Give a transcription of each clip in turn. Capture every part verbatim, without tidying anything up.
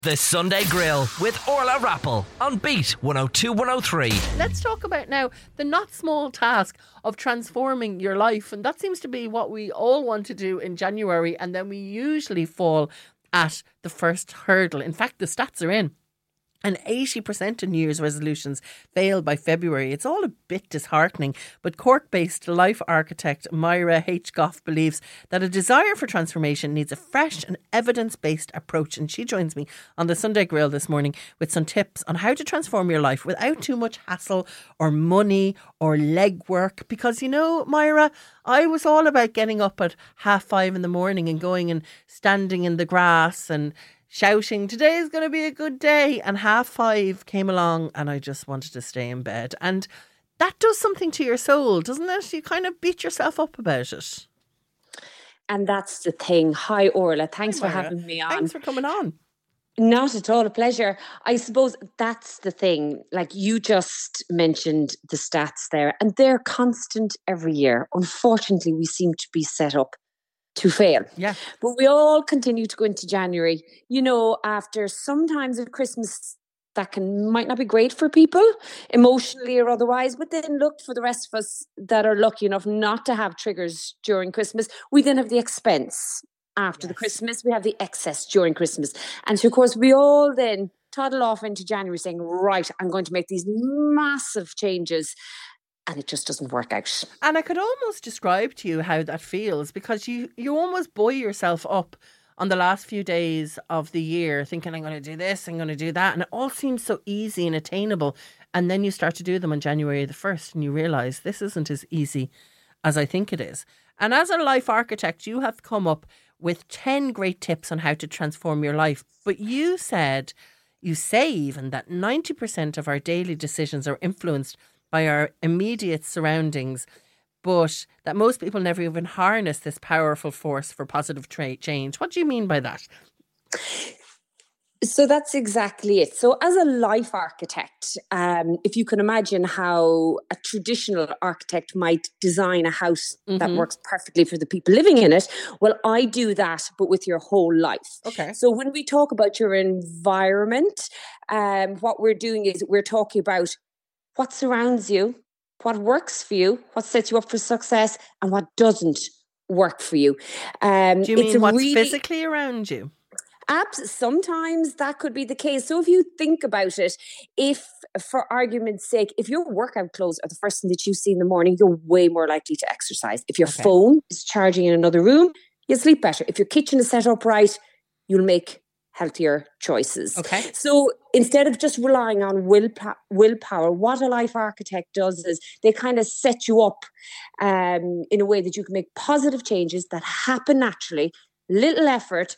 The Sunday Grill with Orla Rappel on Beat one oh two one oh three. Let's talk about now the not small task of transforming your life. And that seems to be what we all want to do in January. And then we usually fall at the first hurdle. In fact, the stats are in. And eighty percent of New Year's resolutions fail by February. It's all a bit disheartening. But Cork-based life architect Myra H. Goff believes that a desire for transformation needs a fresh and evidence-based approach. And she joins me on the Sunday Grill this morning with some tips on how to transform your life without too much hassle or money or legwork. Because, you know, Myra, I was all about getting up at half five in the morning and going and standing in the grass and shouting, today is going to be a good day. And half five came along and I just wanted to stay in bed. And that does something to your soul, doesn't it? You kind of beat yourself up about it. And that's the thing. Hi, Orla. Thanks Hi, for Myra. having me on. Thanks for coming on. Not at all, a pleasure. I suppose that's the thing. Like you just mentioned the stats there, and they're constant every year. Unfortunately, we seem to be set up to fail. Yeah. But we all continue to go into January, you know, after sometimes at Christmas that can might not be great for people emotionally or otherwise, but then look, for the rest of us that are lucky enough not to have triggers during Christmas, we then have the expense after yes. the Christmas, we have the excess during Christmas. And so of course we all then toddle off into January saying, right, I'm going to make these massive changes. And it just doesn't work out. And I could almost describe to you how that feels, because you, you almost buoy yourself up on the last few days of the year thinking, I'm going to do this, I'm going to do that. And it all seems so easy and attainable. And then you start to do them on January the first and you realise this isn't as easy as I think it is. And as a life architect, you have come up with ten great tips on how to transform your life. But you said, you say even that ninety percent of our daily decisions are influenced by our immediate surroundings, but that most people never even harness this powerful force for positive tra- change. What do you mean by that? So that's exactly it. So as a life architect, um, if you can imagine how a traditional architect might design a house mm-hmm. that works perfectly for the people living in it, well, I do that, but with your whole life. Okay. So when we talk about your environment, um, what we're doing is we're talking about what surrounds you, what works for you, what sets you up for success, and what doesn't work for you. Um, Do you mean what's really, physically around you? Abs- sometimes that could be the case. So if you think about it, if, for argument's sake, if your workout clothes are the first thing that you see in the morning, you're way more likely to exercise. If your okay. phone is charging in another room, you'll sleep better. If your kitchen is set up right, you'll make healthier choices. Okay. So instead of just relying on will, willpower, what a life architect does is they kind of set you up um, in a way that you can make positive changes that happen naturally, little effort,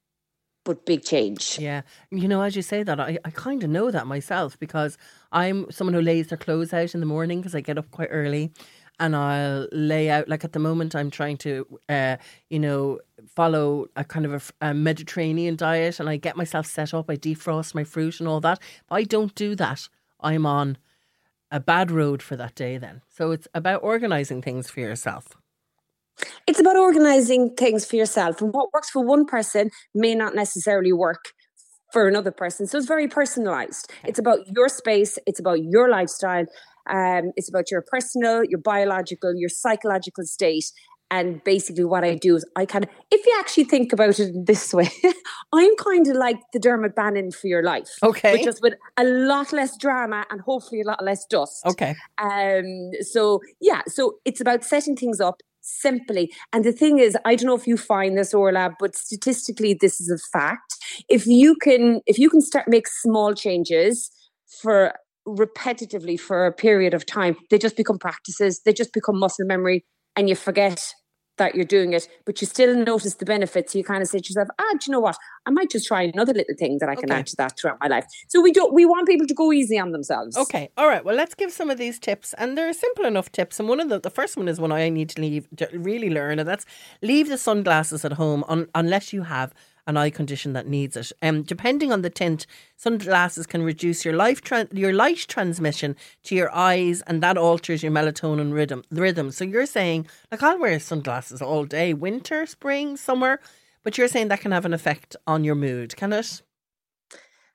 but big change. Yeah. You know, as you say that, I, I kind of know that myself, because I'm someone who lays their clothes out in the morning because I get up quite early. And I'll lay out, like at the moment I'm trying to, uh, you know, follow a kind of a, a Mediterranean diet, and I get myself set up, I defrost my fruit and all that. If I don't do that, I'm on a bad road for that day then. So it's about organising things for yourself. It's about organising things for yourself. And what works for one person may not necessarily work for another person. So it's very personalised. Okay. It's about your space. It's about your lifestyle. Um, it's about your personal, your biological, your psychological state. And basically what I do is I kind of, if you actually think about it this way, I'm kind of like the Dermot Bannon for your life. Okay. But just with a lot less drama and hopefully a lot less dust. Okay. Um. So, yeah. So it's about setting things up simply. And the thing is, I don't know if you find this, Orla, but statistically, this is a fact. If you can, if you can start make small changes for repetitively for a period of time, they just become practices, they just become muscle memory, and you forget that you're doing it, but you still notice the benefits. So you kind of say to yourself, ah, do you know what? I might just try another little thing that I can okay. add to that throughout my life. So we don't, we want people to go easy on themselves. Okay. All right. Well, let's give some of these tips. And they're simple enough tips. And one of the, the first one is one I need to leave, to really learn. And that's leave the sunglasses at home un, unless you have an eye condition that needs it. Um, depending on the tint, sunglasses can reduce your life tra- your light transmission to your eyes, and that alters your melatonin rhythm. rhythm. So you're saying, like, I'll wear sunglasses all day, winter, spring, summer, but you're saying that can have an effect on your mood, can it?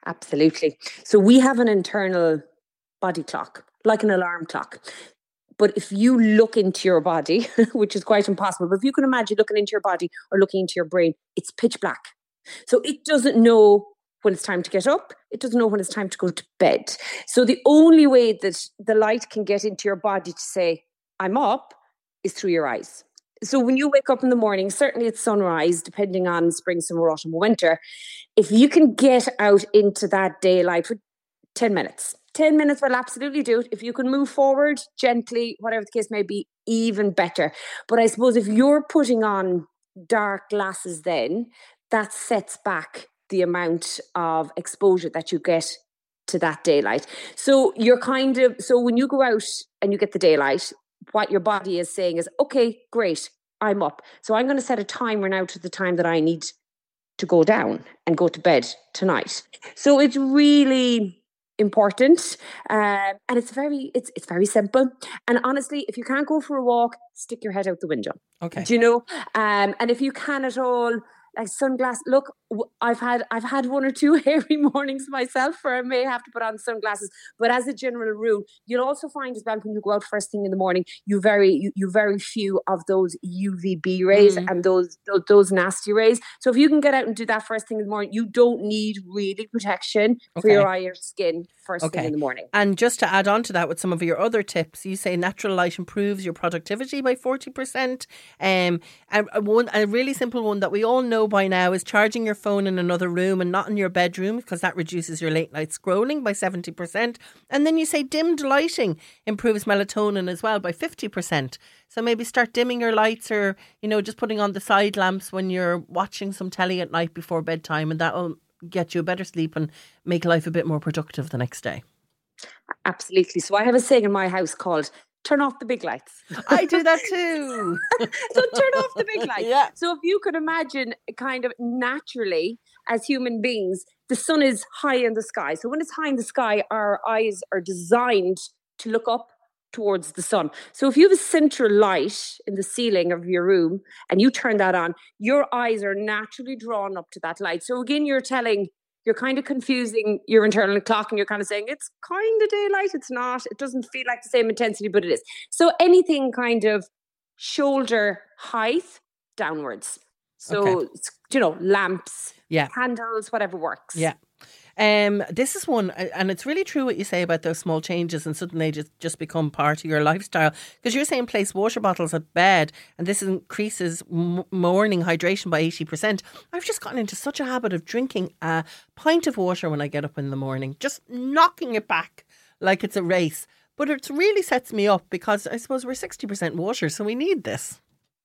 Absolutely. So we have an internal body clock, like an alarm clock. But if you look into your body, which is quite impossible, but if you can imagine looking into your body or looking into your brain, it's pitch black. So it doesn't know when it's time to get up. It doesn't know when it's time to go to bed. So the only way that the light can get into your body to say, I'm up, is through your eyes. So when you wake up in the morning, certainly it's sunrise, depending on spring, summer, autumn, or winter, if you can get out into that daylight for ten minutes, ten minutes will absolutely do it. If you can move forward gently, whatever the case may be, even better. But I suppose if you're putting on dark glasses then, that sets back the amount of exposure that you get to that daylight. So you're kind of, so when you go out and you get the daylight, what your body is saying is, okay, great, I'm up. So I'm going to set a timer now to the time that I need to go down and go to bed tonight. So it's really important, um, and it's very it's it's very simple. And honestly, if you can't go for a walk, stick your head out the window. Okay. Do you know? Um, and if you can at all, like sunglasses. Look, I've had I've had one or two hairy mornings myself where I may have to put on sunglasses. But as a general rule, you'll also find as well when you go out first thing in the morning, you very you, you very few of those U V B rays mm. and those, those those nasty rays. So if you can get out and do that first thing in the morning, you don't need really protection okay. for your eye or skin first okay. thing in the morning. And just to add on to that with some of your other tips, you say natural light improves your productivity by forty percent. Um, and one a really simple one that we all know by now is charging your phone in another room and not in your bedroom, because that reduces your late night scrolling by seventy percent. And then you say dimmed lighting improves melatonin as well by fifty percent. So maybe start dimming your lights, or, you know, just putting on the side lamps when you're watching some telly at night before bedtime, and that'll get you a better sleep and make life a bit more productive the next day. Absolutely. So I have a saying in my house called turn off the big lights. I do that too. So turn off the big lights. Yeah. So if you could imagine kind of naturally as human beings, the sun is high in the sky. So when it's high in the sky, our eyes are designed to look up towards the sun. So if you have a central light in the ceiling of your room and you turn that on, your eyes are naturally drawn up to that light. So again, you're telling You're kind of confusing your internal clock, and you're kind of saying it's kind of daylight. It's not. It doesn't feel like the same intensity, but it is. So anything kind of shoulder height downwards. So, okay. you know, lamps, yeah. candles, whatever works. Yeah. Um, this is one, and it's really true what you say about those small changes, and suddenly just, just become part of your lifestyle. Because you're saying place water bottles at bed, and this increases m- morning hydration by eighty percent. I've just gotten into such a habit of drinking a pint of water when I get up in the morning, just knocking it back like it's a race. But it really sets me up, because I suppose we're sixty percent water, so we need this.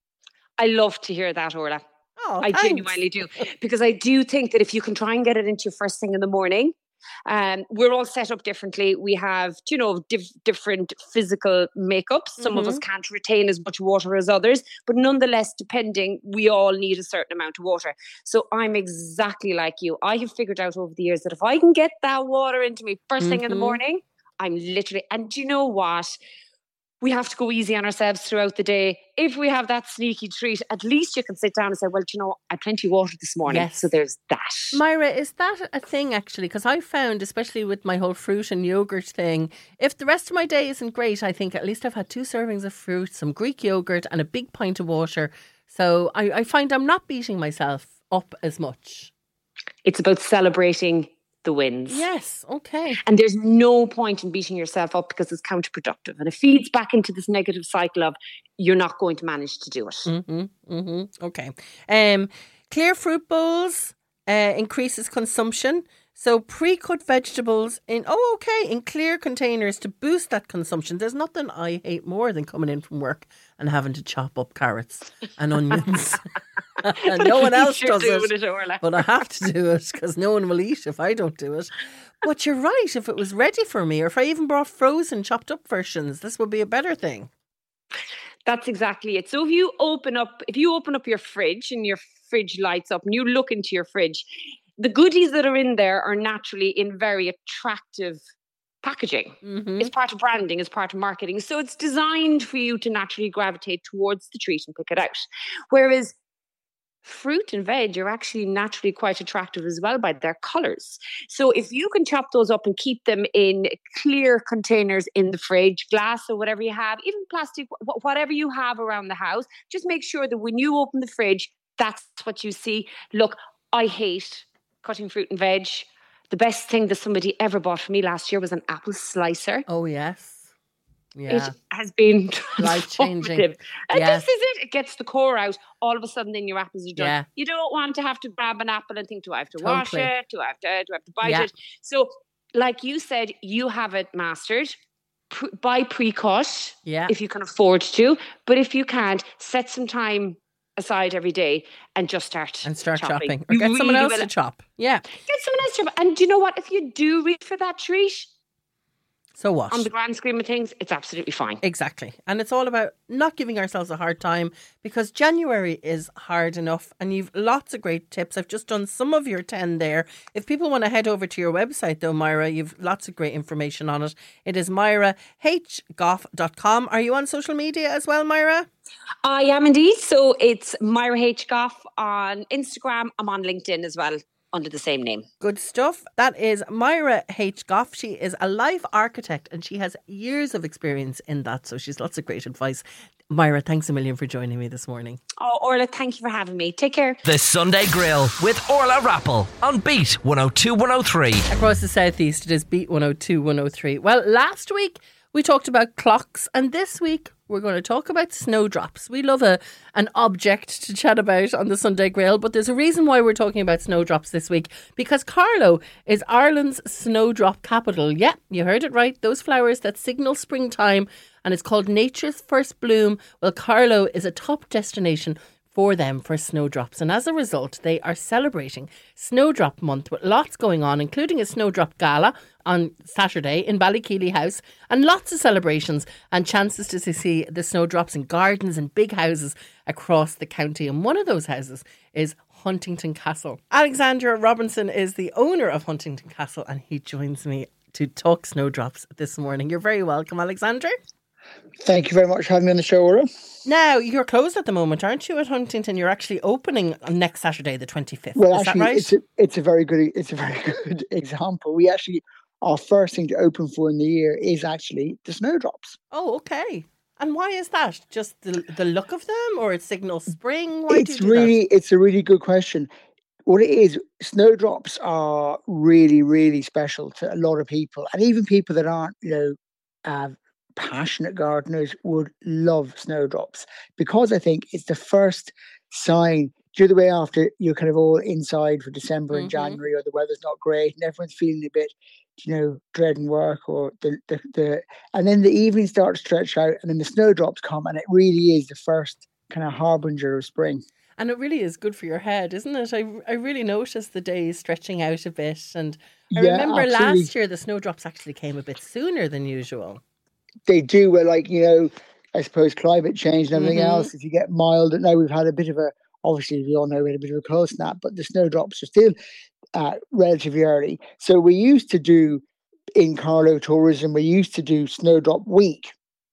I love to hear that, Orla. Oh, I genuinely do, because I do think that if you can try and get it into your first thing in the morning, um, we're all set up differently. We have, you know, diff- different physical makeups. Some mm-hmm. of us can't retain as much water as others, but nonetheless, depending, we all need a certain amount of water. So I'm exactly like you. I have figured out over the years that if I can get that water into me first thing mm-hmm. in the morning, I'm literally, and do you know what? We have to go easy on ourselves throughout the day. If we have that sneaky treat, at least you can sit down and say, well, do you know, I had plenty of water this morning. Yes. So there's that. Myra, is that a thing actually? Because I found, especially with my whole fruit and yogurt thing, if the rest of my day isn't great, I think at least I've had two servings of fruit, some Greek yogurt and a big pint of water. So I, I find I'm not beating myself up as much. It's about celebrating the wins. Yes, okay. And there's no point in beating yourself up, because it's counterproductive, and it feeds back into this negative cycle of you're not going to manage to do it. Mm-hmm, mm-hmm. Okay. Um, clear fruit bowls uh, increases consumption. So pre-cut vegetables in, oh, okay, in clear containers to boost that consumption. There's nothing I hate more than coming in from work and having to chop up carrots and onions. And no one else does it, it but I have to do it, because no one will eat if I don't do it. But you're right, if it was ready for me, or if I even brought frozen chopped up versions, this would be a better thing. That's exactly it. So if you open up, if you open up your fridge and your fridge lights up and you look into your fridge, the goodies that are in there are naturally in very attractive packaging. Mm-hmm. It's part of branding, it's part of marketing. So it's designed for you to naturally gravitate towards the treat and pick it out. Whereas fruit and veg are actually naturally quite attractive as well by their colours. So if you can chop those up and keep them in clear containers in the fridge, glass or whatever you have, even plastic, whatever you have around the house, just make sure that when you open the fridge, that's what you see. Look, I hate cutting fruit and veg. The best thing that somebody ever bought for me last year was an apple slicer. Oh, yes. Yeah. It has been life-changing. And yes. this is it. It gets the core out. All of a sudden, then your apples are done. Yeah. You don't want to have to grab an apple and think, do I have to Totally. wash it? Do I have to, do I have to bite Yeah. it? So, like you said, you have it mastered. Pre- buy pre-cut Yeah. if you can afford to. But if you can't, set some time aside every day and just start And start chopping. chopping. Or You get someone really else will- to chop. Yeah. Get someone else to chop. And do you know what? If you do reach for that treat, So what? on the grand scheme of things, it's absolutely fine. Exactly. And it's all about not giving ourselves a hard time, because January is hard enough and you've lots of great tips. I've just done some of your ten there. If people want to head over to your website though, Myra, you've lots of great information on it. It is myra h goff dot com. Are you on social media as well, Myra? I am indeed. So it's Myra H. Goff on Instagram. I'm on LinkedIn as well under the same name. Good stuff. That is Myra H. Goff. She is a life architect and she has years of experience in that. So she's lots of great advice. Myra, thanks a million for joining me this morning. Oh, Orla, thank you for having me. Take care. The Sunday Grill with Orla Rappel on Beat one oh two, one oh three. Across the southeast, it is Beat one oh two, one oh three. Well, last week we talked about clocks, and this week we're going to talk about snowdrops. We love a an object to chat about on the Sunday Grill, but there's a reason why we're talking about snowdrops this week, because Carlow is Ireland's snowdrop capital. Yeah, you heard it right. Those flowers that signal springtime, and it's called Nature's First Bloom. Well, Carlow is a top destination for them for snowdrops, and as a result they are celebrating Snowdrop Month with lots going on, including a Snowdrop Gala on Saturday in Ballykeely House, and lots of celebrations and chances to see the snowdrops in gardens and big houses across the county. And one of those houses is Huntington Castle. Alexander Robinson is the owner of Huntington Castle, and he joins me to talk snowdrops this morning. You're very welcome, Alexander. Thank you very much for having me on the show, Aura. Now, you're closed at the moment, aren't you, at Huntington? You're actually opening on next Saturday, the twenty-fifth. Well, Is actually, that right? it's a, it's a very good it's a very good example. We actually, our first thing to open for in the year is actually the snowdrops. Oh, okay. And why is that? Just the the look of them, or it signals spring? Why it's do you do really that? it's a really good question. What it is, snowdrops are really, really special to a lot of people, and even people that aren't, you know, uh, passionate gardeners would love snowdrops, because I think it's the first sign. Do the way after you're kind of all inside for December and Mhm. January, or the weather's not great and everyone's feeling a bit, you know, dreading work, or the the, the and then the evenings start to stretch out, and then the snowdrops come, and it really is the first kind of harbinger of spring. And it really is good for your head, isn't it? I, I really noticed the days stretching out a bit. And I Yeah, remember absolutely. last year the snowdrops actually came a bit sooner than usual. They do, well, like, you know, I suppose climate change and everything Mhm. else. If you get mild, now we've had a bit of a, obviously we all know we had a bit of a cold snap, but the snowdrops are still uh, relatively early. So we used to do, in Carlow tourism, we used to do Snowdrop Week,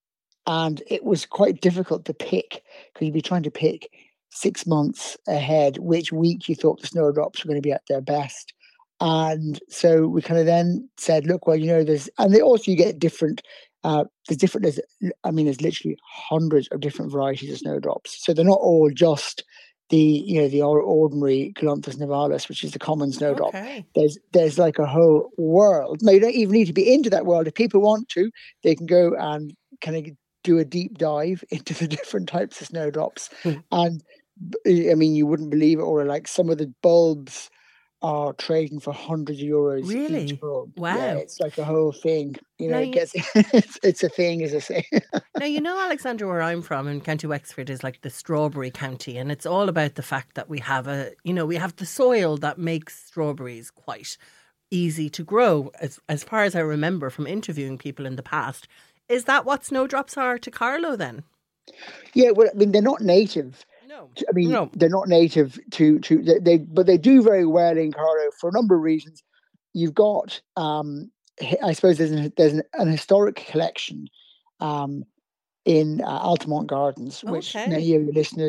and it was quite difficult to pick, because you'd be trying to pick six months ahead which week you thought the snowdrops were going to be at their best. And so we kind of then said, look, well, you know, there's, and they also you get different, uh, there's different, there's, I mean, there's literally hundreds of different varieties of snowdrops. So they're not all just the, you know, the or- ordinary Galanthus nivalis, which is the common snowdrop. Okay. There's, there's like a whole world. Now, you don't even need to be into that world. If people want to, they can go and kind of do a deep dive into the different types of snowdrops. Hmm. And I mean, you wouldn't believe it, or like some of the bulbs are trading for hundreds of euros Really? each bulb. Wow. Yeah, it's like a whole thing. You know, Now it you- gets it's, it's a thing, as I say. Now, you know, Alexander, where I'm from in County Wexford is like the strawberry county, and it's all about the fact that we have a, you know, we have the soil that makes strawberries quite easy to grow, as, as far as I remember from interviewing people in the past. Is that what snowdrops are to Carlow then? Yeah, well, I mean, they're not native. No. I mean, No. they're not native to to they, they, but they do very well in Carlow for a number of reasons. You've got, um, hi- I suppose, there's an, there's an, an historic collection, um, in uh, Altamont Gardens, which Okay. many of your listeners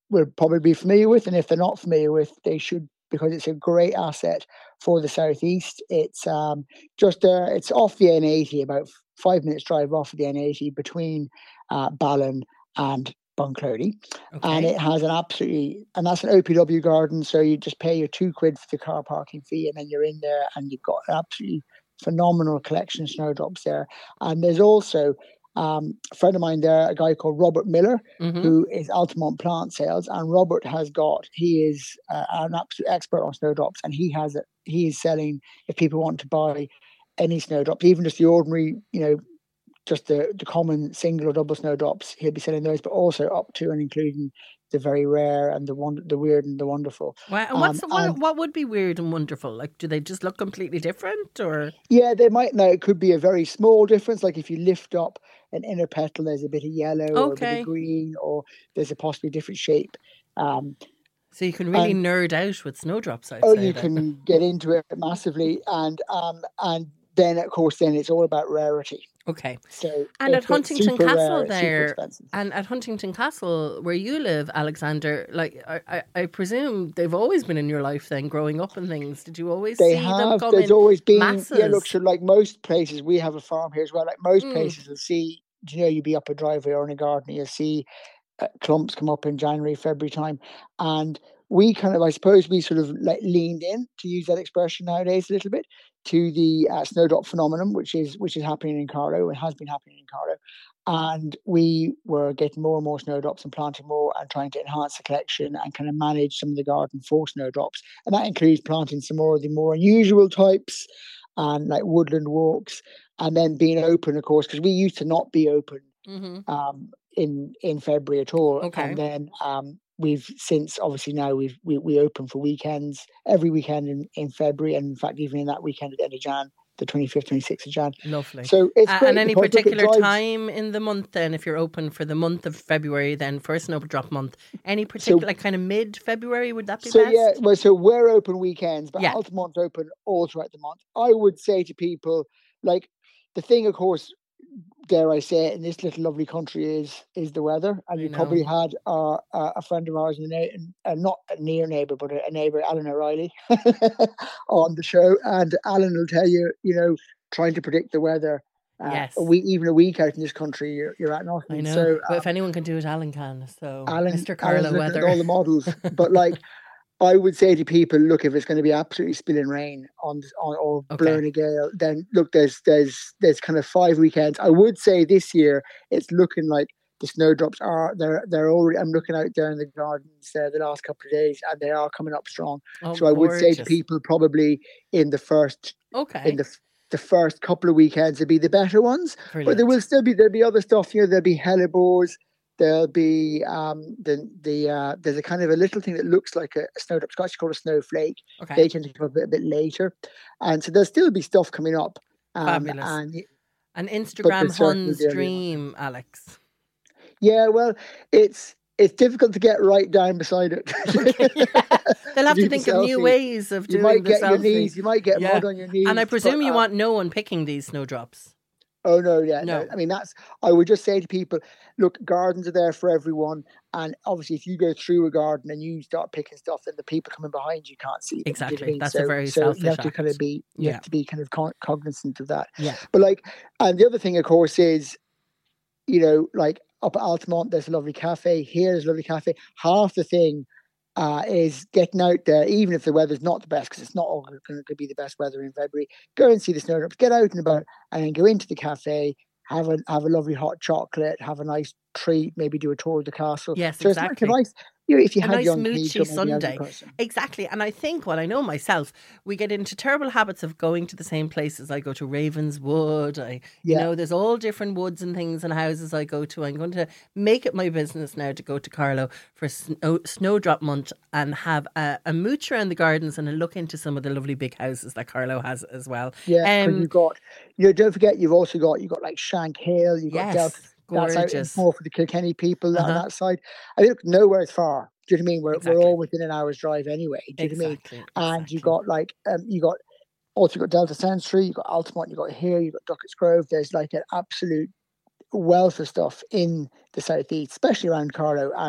will probably be familiar with, and if they're not familiar with, they should, because it's a great asset for the southeast. It's um, just uh, it's off the N eighty, about five minutes drive off of the N eighty between uh, Ballon and Bunclody, Okay. and it has an absolutely, and that's an O P W garden, so you just pay your two quid for the car parking fee, and then you're in there, and you've got an absolutely phenomenal collection of snowdrops there. And there's also um, a friend of mine there, a guy called Robert Miller, Mhm. who is Altamont Plant Sales, and Robert has got, he is uh, an absolute expert on snowdrops, and he has, a, he is selling, if people want to buy any snowdrops, even just the ordinary, you know, just the, the common single or double snowdrops, he'll be selling those, but also up to and including the very rare and the one, the weird and the wonderful. Wow. And what's Um, what, and- what would be weird and wonderful? Like, do they just look completely different, or? Yeah, they might. Now it could be a very small difference. Like if you lift up an inner petal, there's a bit of yellow or a bit Okay. of green, or there's a possibly different shape. Um, So you can really and- nerd out with snowdrops, I'd oh, say. you then. can get into it massively, and um, and then of course, then it's all about rarity. Okay. So And if at it's Huntington super Castle rare, it's super there, expensive. And at Huntington Castle, where you live, Alexander, like I, I, I presume they've always been in your life then, growing up and things. Did you always They see them have. come There's in always been. masses? Yeah, look, so like most places, we have a farm here as well. Like most Mm. places, you'll see. Do you know, you'll be up a driveway or in a garden, you'll see uh, clumps come up in January, February time, and we kind of, I suppose, we sort of like leaned in, to use that expression nowadays, a little bit to the uh, snowdrop phenomenon, which is which is happening in Carlow and has been happening in Carlow. And we were getting more and more snowdrops and planting more and trying to enhance the collection and kind of manage some of the garden for snowdrops. And that includes planting some more of the more unusual types and like woodland walks, and then being open, of course, because we used to not be open Mhm. um, in in February at all. Okay. And then um, we've since, obviously now we've we, we open for weekends every weekend in, in February, and in fact even in that weekend at the end of Jan, the twenty-fifth, twenty-sixth of Jan. Lovely. So it's Uh, great. and any because, look, it particular drives- time in the month then, if you're open for the month of February, then for a snowdrop month, any particular, like kind of mid-February, would that be So best? yeah, well, so we're open weekends, but Yeah. Altamont's open all throughout the month. I would say to people, like, the thing, of course, dare I say it, in this little lovely country is is the weather. And I you know. probably had uh, a a friend of ours, in the na- uh, not a near neighbour, but a, a neighbour, Alan O'Reilly, on the show, and Alan will tell you, you know, trying to predict the weather. Uh, Yes. a week, even a week out in this country, you're, you're at nothing. I know. So, but um, if anyone can do it, Alan can. So, Alan, Mister Alan's Carlo looking at Weather. all the models, but like I would say to people, look, if it's going to be absolutely spilling rain on, on or Okay. blowing a gale, then look, there's there's there's kind of five weekends. I would say this year it's looking like the snowdrops are they're they're already. I'm looking out there in the gardens there the last couple of days, and they are coming up strong. Oh, So I would say to gorgeous. people, probably in the first Okay. in the the first couple of weekends would be the better ones. But there Brilliant. will still be there'll be other stuff. You know, there'll be hellebores. There'll be um the the uh there's a kind of a little thing that looks like a, a snowdrop. It's actually called a snowflake. Okay. They tend to come up a bit, a bit later, and so there'll still be stuff coming up. Um, Fabulous. And y- An Instagram there's certainly Hun's the early dream, Alex. yeah, well, it's it's difficult to get right down beside it. They'll have do to the think of new selfie. ways of You doing might the get your selfie. knees. You might get Yeah. mud on your knees. And I but, presume you uh, want no one picking these snowdrops. Oh no, yeah, no. No. I mean, that's. I would just say to people, look, gardens are there for everyone, and obviously, if you go through a garden and you start picking stuff, then the people coming behind you can't see them. Do you know what I Exactly. mean? That's a so, very so you have selfish to kind of act. be, you Yeah. have to be kind of con- cognizant of that. Yeah. But like, and the other thing, of course, is, you know, like up at Altamont, there's a lovely cafe. Here, there's a lovely cafe. Half the thing uh, is getting out there, even if the weather's not the best, because it's not all going to be the best weather in February. Go and see the snowdrops. Get out and about, and then go into the cafe. Have a have a lovely hot chocolate. Have a nice treat. Maybe do a tour of the castle. Yes, so exactly. it's like a nice. You know, if you A have nice young kids, moochy or maybe elderly Sunday. person. Exactly. And I think, well, I know myself, we get into terrible habits of going to the same places. I go to Ravenswood. I, you Yeah. know, there's all different woods and things and houses I go to. I'm going to make it my business now to go to Carlow for snow, Snowdrop Month and have a, a mooch around the gardens and a look into some of the lovely big houses that Carlow has as well. Yeah, 'cause Um, you've got. You know, don't forget, you've also got you've got like Shank Hill. You've got Delta. Yes, That's out gorgeous. more for the Kilkenny people on Uh-huh. that side. I think nowhere is far. Do you know what I mean? We're Exactly. we're all within an hour's drive anyway. Do you know what I mean? Exactly. And you exactly. got like um, you got also you got Delta Sensory, you got Altamont, you got here, you got Duckett's Grove. There's like an absolute wealth of stuff in the southeast, especially around Carlow. And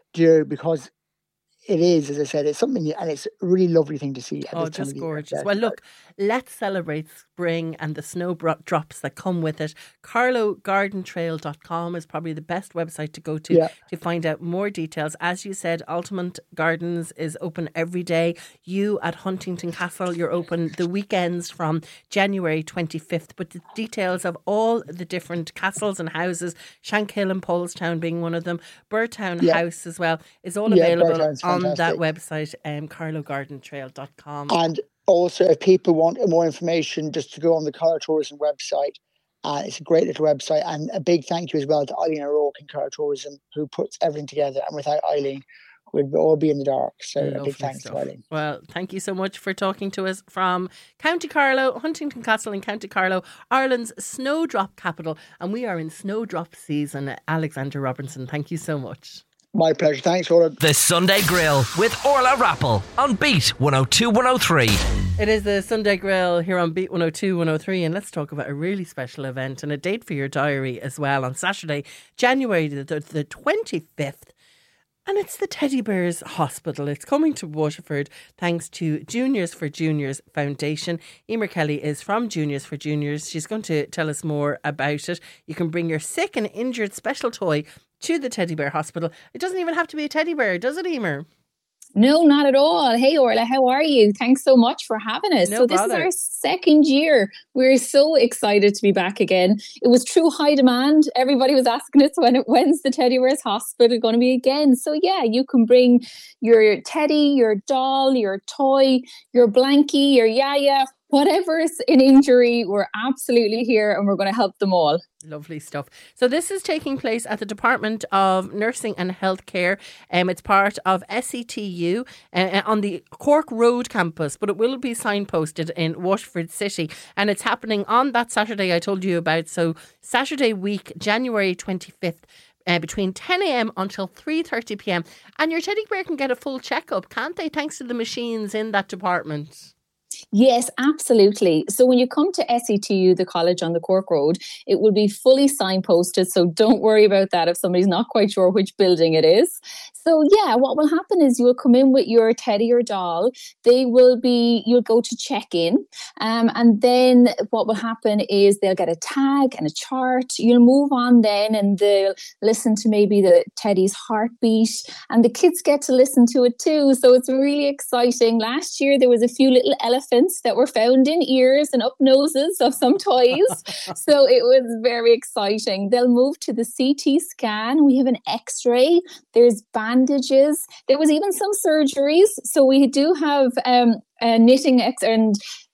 you know, because it is, as I said, it's something, and it's a really lovely thing to see. At Oh, this time just of year. gorgeous. Yeah. Well, look, let's celebrate spring and the snowdrops that come with it. carlow garden trail dot com is probably the best website to go to Yeah. to find out more details. As you said, Ultimate Gardens is open every day. You at Huntington Castle, you're open the weekends from January twenty-fifth. But the details of all the different castles and houses, Shankill and Polestown being one of them, Burtown Yeah. House as well, is all Yeah, available Burtown's on that fantastic. website, um, carlow garden trail dot com. And also, if people want more information, just to go on the Carlow Tourism website. Uh, it's a great little website. And a big thank you as well to Eileen O'Rourke in Carlow Tourism, who puts everything together. And without Eileen, we'd all be in the dark. So a Lovely big thanks stuff. to Eileen. Well, thank you so much for talking to us from County Carlow, Huntington Castle in County Carlow, Ireland's snowdrop capital. And we are in snowdrop season. Alexander Robertson, thank you so much. My pleasure. Thanks, Orla. The Sunday Grill with Orla Rappel on Beat one oh two, one oh three. It is the Sunday Grill here on Beat one oh two, one oh three, and let's talk about a really special event and a date for your diary as well on Saturday, January the, the, the twenty-fifth. And it's the Teddy Bears Hospital. It's coming to Waterford thanks to Juniors for Juniors Foundation. Emer Kelly is from Juniors for Juniors. She's going to tell us more about it. You can bring your sick and injured special toy to the Teddy Bear Hospital. It doesn't even have to be a teddy bear, does it, Emer? No, not at all. Hey, Orla, how are you? Thanks so much for having us. No so this bother. is our second year. We're so excited to be back again. It was true high demand. Everybody was asking us when it, when's the Teddy Bears Hospital going to be again? So yeah, you can bring your teddy, your doll, your toy, your blankie, your yaya, whatever's an injury. We're absolutely here and we're going to help them all. Lovely stuff. So this is taking place at the Department of Nursing and Healthcare. Um, it's part of S E T U uh, on the Cork Road campus, but it will be signposted in Waterford City. And it's happening on that Saturday I told you about. So Saturday week, January twenty-fifth. Uh, between ten a.m. until three thirty p.m. And your teddy bear can get a full checkup, can't they? Thanks to the machines in that department. Yes, absolutely. So when you come to S E T U, the college on the Cork Road, it will be fully signposted. So don't worry about that if somebody's not quite sure which building it is. So yeah, what will happen is you'll come in with your teddy or doll. They will be, you'll go to check in. Um, and then what will happen is they'll get a tag and a chart. You'll move on then and they'll listen to maybe the teddy's heartbeat. And the kids get to listen to it too. So it's really exciting. Last year, there was a few little elephants that were found in ears and up noses of some toys. So it was very exciting. They'll move to the C T scan. We have an x-ray. There's bandages. There was even some surgeries. So we do have um, a knitting ex- and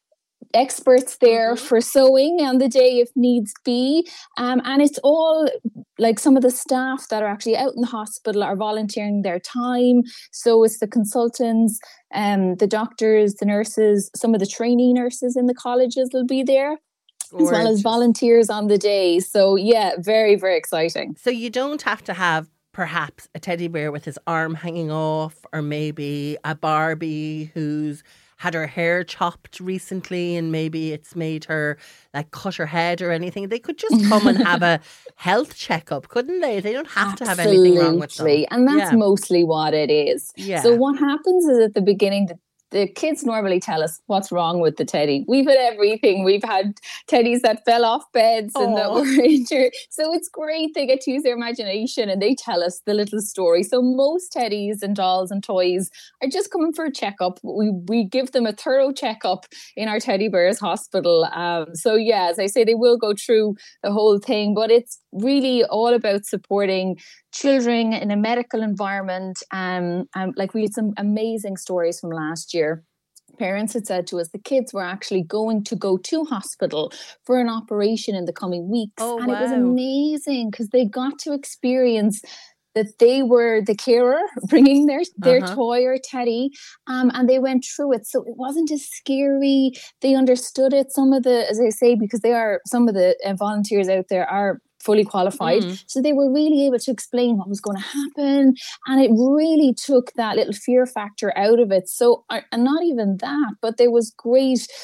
experts there mm-hmm. for sewing on the day if needs be. Um, and it's all like some of the staff that are actually out in the hospital are volunteering their time. So it's the consultants, um, the doctors, the nurses, some of the trainee nurses in the colleges will be there. Gorgeous. As well as volunteers on the day. So yeah, very, very exciting. So you don't have to have perhaps a teddy bear with his arm hanging off, or maybe a Barbie who's had her hair chopped recently and maybe it's made her like cut her head or anything. They could just come and have a health checkup, couldn't they? They don't have Absolutely. to have anything wrong with them. And that's yeah. mostly what it is. Yeah. So what happens is at the beginning, the The kids normally tell us what's wrong with the teddy. We've had everything. We've had teddies that fell off beds Aww. And that were injured. So it's great. They get to use their imagination and they tell us the little story. So most teddies and dolls and toys are just coming for a checkup. We we give them a thorough checkup in our Teddy Bears Hospital. Um, so yeah, as I say, they will go through the whole thing. But it's really all about supporting children in a medical environment. Um, um, like we had some amazing stories from last year. Parents had said to us the kids were actually going to go to hospital for an operation in the coming weeks. Oh, and wow. it was amazing because they got to experience that they were the carer bringing their, their uh-huh. toy or teddy, um, and they went through it. So it wasn't as scary. They understood it. Some of the, as I say, because they are, some of the uh, volunteers out there are fully qualified. Mm. So they were really able to explain what was going to happen. And it really took that little fear factor out of it. So, and not even that, but there was great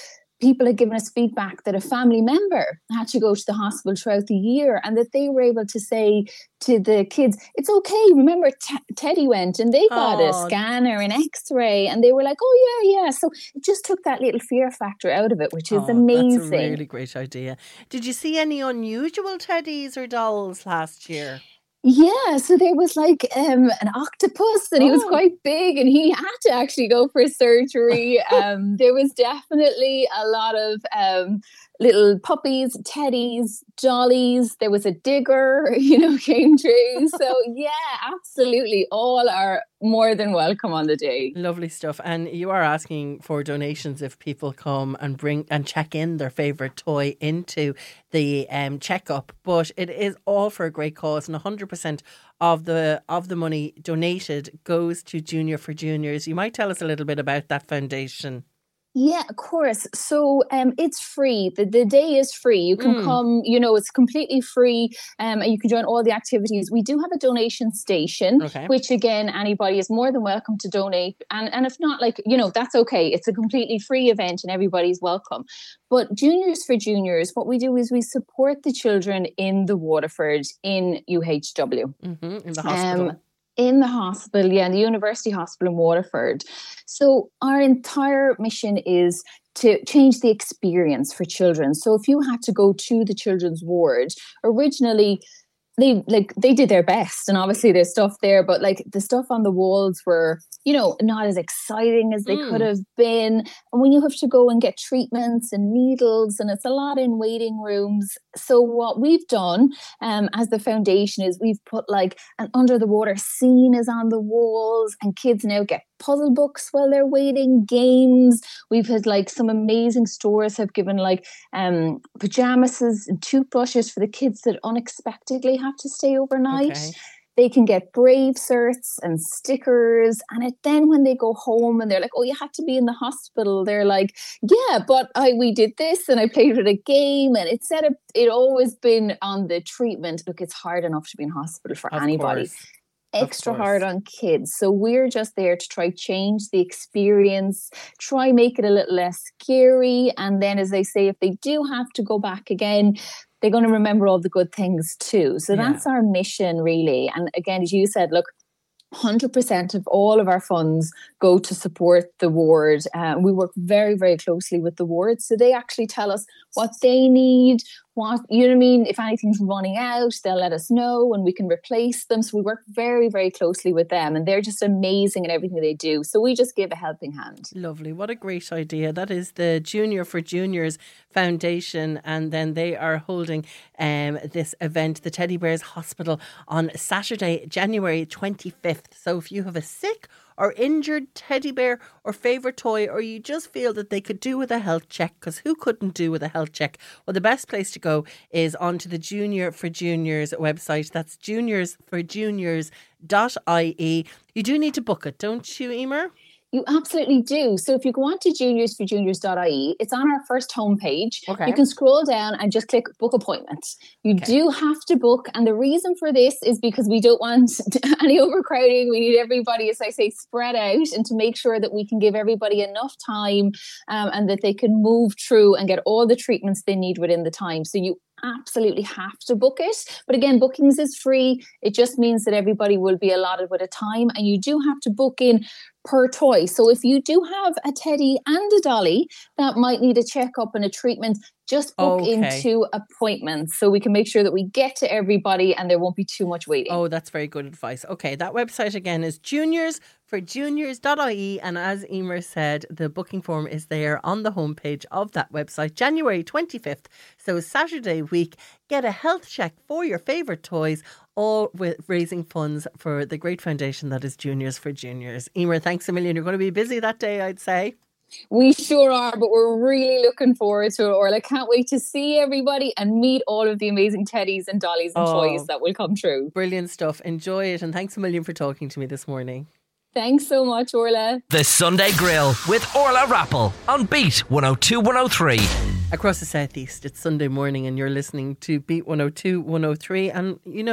people had given us feedback that a family member had to go to the hospital throughout the year, and that they were able to say to the kids, it's okay, remember T- Teddy went and they got oh. a scanner, an x-ray, and they were like, oh yeah, yeah. So it just took that little fear factor out of it, which is oh, amazing. That's a really great idea. Did you see any unusual teddies or dolls last year? Yeah, so there was like um, an octopus, and oh. he was quite big, and he had to actually go for surgery. um, there was definitely a lot of um, little puppies, teddies, dollies. There was a digger, you know, came through. So yeah, absolutely, all are more than welcome on the day. Lovely stuff. And you are asking for donations if people come and bring and check in their favourite toy into the um, checkup. But it is all for a great cause, and one hundred percent of the of the money donated goes to Junior for Juniors. You might tell us a little bit about that foundation. Yeah, of course. So um, it's free. The, the day is free. You can mm. come, you know, it's completely free, um, and you can join all the activities. We do have a donation station, okay. which again, anybody is more than welcome to donate. And, and if not, like, you know, that's okay. It's a completely free event and everybody's welcome. But Juniors for Juniors, what we do is we support the children in the Waterford in U H W. Mm-hmm, in the hospital. Um, In the hospital, yeah, in the University Hospital in Waterford. So our entire mission is to change the experience for children. So if you had to go to the children's ward, originally they like they did their best, and obviously there's stuff there, but like the stuff on the walls were, you know, not as exciting as they mm. could have been. And when you have to go and get treatments and needles, and it's a lot in waiting rooms. So what we've done um, as the foundation is we've put like an under the water scene is on the walls, and kids now get puzzle books while they're waiting, games. We've had like some amazing stores have given like um, pajamas and toothbrushes for the kids that unexpectedly have to stay overnight. Okay. They can get Brave certs and stickers. And it, then when they go home and they're like, oh, you had to be in the hospital. They're like, yeah, but I we did this and I played with a game. And it said it, it always been on the treatment. Look, it's hard enough to be in hospital for of anybody. Course. Extra hard on kids. So we're just there to try change the experience, try make it a little less scary. And then, as they say, if they do have to go back again, they're going to remember all the good things too. So yeah. that's our mission, really. And again, as you said, look, one hundred percent of all of our funds go to support the ward. Uh, we work very, very closely with the ward. So they actually tell us what they need, what, you know what I mean? If anything's running out, they'll let us know and we can replace them. So we work very, very closely with them, and they're just amazing in everything they do. So we just give a helping hand. Lovely. What a great idea. That is the Junior for Juniors Foundation, and then they are holding um, this event, the Teddy Bears Hospital, on Saturday, January twenty-fifth. So if you have a sick or injured teddy bear or favourite toy, or you just feel that they could do with a health check, because who couldn't do with a health check? Well, the best place to go is onto the Junior for Juniors website. That's juniors for juniors dot I E. You do need to book it, don't you, Emer? You absolutely do. So if you go on to juniors for juniors dot I E, it's on our first homepage. Okay. You can scroll down and just click book appointment. You okay. do have to book. And the reason for this is because we don't want any overcrowding. We need everybody, as I say, spread out, and to make sure that we can give everybody enough time um, and that they can move through and get all the treatments they need within the time. So you absolutely have to book it. But again, bookings is free. It just means that everybody will be allotted with a time, and you do have to book in per toy. So if you do have a teddy and a dolly that might need a checkup and a treatment, just book okay. into appointments so we can make sure that we get to everybody and there won't be too much waiting. Oh, that's very good advice. Okay, that website again is juniors for juniors dot I E, and as Emer said, the booking form is there on the homepage of that website. January twenty-fifth, so Saturday week. Get a health check for your favourite toys, all with raising funds for the great foundation that is Juniors for Juniors. Emer, thanks a million. You're going to be busy that day, I'd say. We sure are, but we're really looking forward to it, Orla. I can't wait to see everybody and meet all of the amazing teddies and dollies and oh, toys that will come true. Brilliant stuff. Enjoy it, and thanks a million for talking to me this morning. Thanks so much, Orla. The Sunday Grill with Orla Rappel on Beat one oh two, one oh three. Across the southeast, it's Sunday morning and you're listening to Beat one oh two, one oh three. And, you know,